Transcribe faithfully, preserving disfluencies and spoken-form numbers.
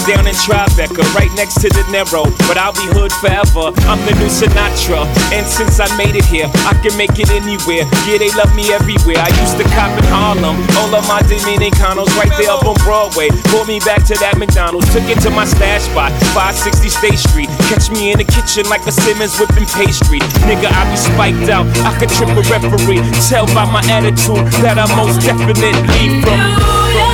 down in Tribeca, right next to De Niro. But I'll be hood forever, I'm the new Sinatra. And since I made it here, I can make it anywhere. Yeah, they love me everywhere. I used to cop in Harlem, all of my Dominicanos right there up on Broadway. Pulled me back to that McDonald's, took it to my stash spot, five sixty State Street. Catch me in the kitchen like a Simmons whipping pastry. Nigga, I be spiked out, I could trip a referee. Tell by my attitude that I'm most definitely from